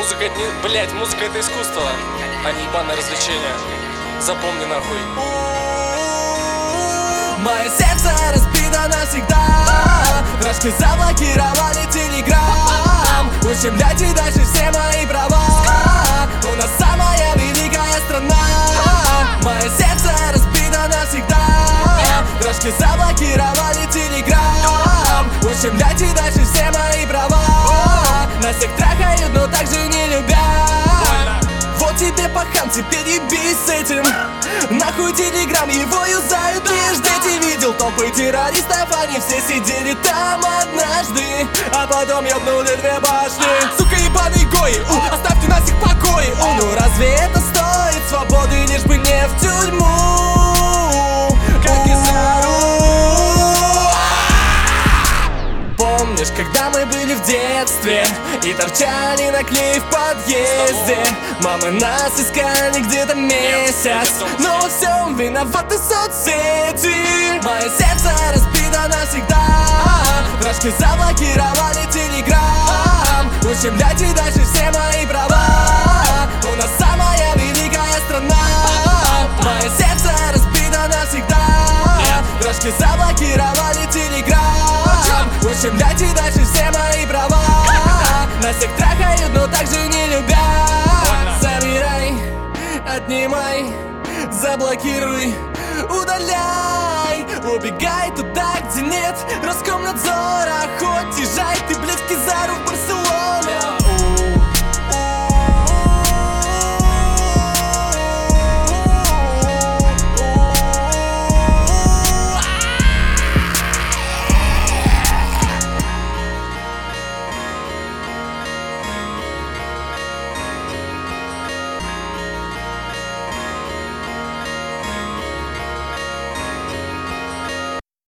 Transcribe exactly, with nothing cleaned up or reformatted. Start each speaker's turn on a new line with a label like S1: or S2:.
S1: Музыка это не... Блять, музыка это искусство, а не ебаное развлечение. Запомни нахуй.
S2: Мое сердце разбито навсегда. Вражки заблокировали телеграм. Ущемляйте дальше все мои права. У нас самая великая страна. Мое сердце разбито навсегда. Вражки заблокировали телеграм. Ущемляйте дальше все мои права. Нас всех трахают, но также не любят. Вот тебе пахан, теперь ебись с этим. Нахуй телеграм, его юзают лишь дети. Видел толпы террористов, они все сидели там однажды, а потом ёбнули две башни. Сука, ебаный гои, у, оставьте нас их в покое. У, ну разве это стоит свободы, лишь бы не в тюрьму, как Изару. Помнишь, когда мы были в детстве и торчали на клей в подъезде? Мамы нас искали где-то месяц, но во всем виноваты соцсети. Мое сердце разбито навсегда. Вражки заблокировали телеграм. Ущемляйте дальше все мои права. У нас самая великая страна. Мое сердце разбито навсегда. Вражки заблокировали телеграм. Ущемляйте дальше все мои права. Нас всех трахают, но также не любят. Забирай, отнимай, заблокируй, удаляй. Убегай туда, где нет Роскомнадзора.